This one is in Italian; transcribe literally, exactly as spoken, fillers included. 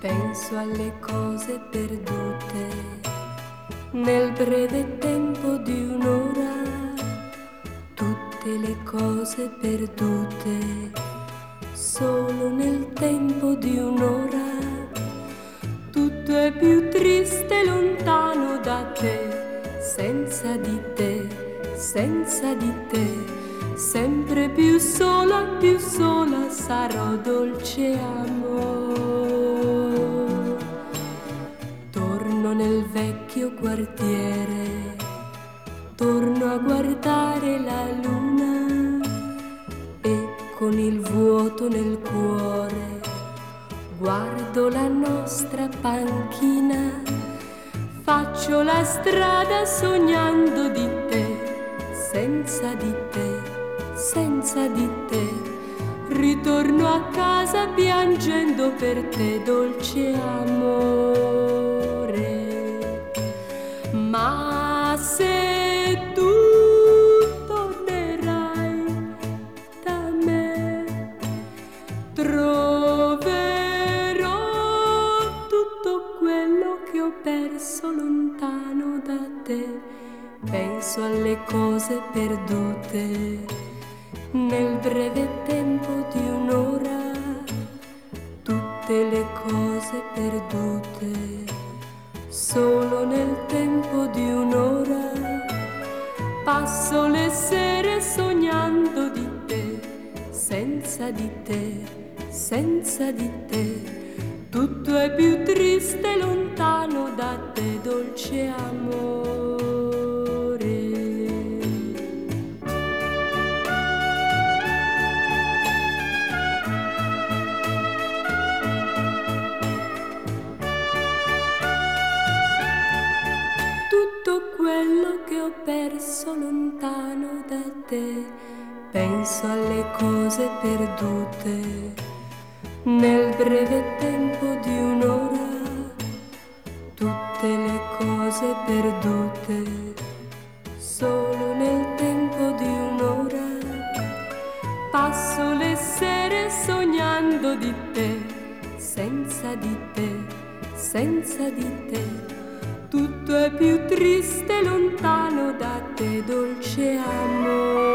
Penso alle cose perdute nel breve tempo di un'ora, tutte le cose perdute solo nel tempo di un'ora. Tutto è più triste lontano da te, senza di te, senza di te. Sempre più sola, più sola sarò, dolce amore. Torno nel vecchio quartiere, torno a guardare la luna e con il vuoto nel cuore guardo la nostra panchina. Faccio la strada sognando di te, senza di te, senza di te. Ritorno a casa piangendo per te, dolce amore. Ma se tu tornerai da me, troverò tutto quello che ho perso lontano da te. Penso alle cose perdute nel breve tempo di un'ora, tutte le cose perdute solo nel tempo di un'ora. Passo le sere sognando di te, senza di te, senza di te. Tutto è più triste lontano da te, dolce amore. Tutto quello che ho perso lontano da te. Penso alle cose perdute nel breve tempo di un'ora, tutte le cose perdute solo nel tempo di un'ora. Passo le sere sognando di te, senza di te, senza di te. Tutto è più triste lontano da te, dolce amore.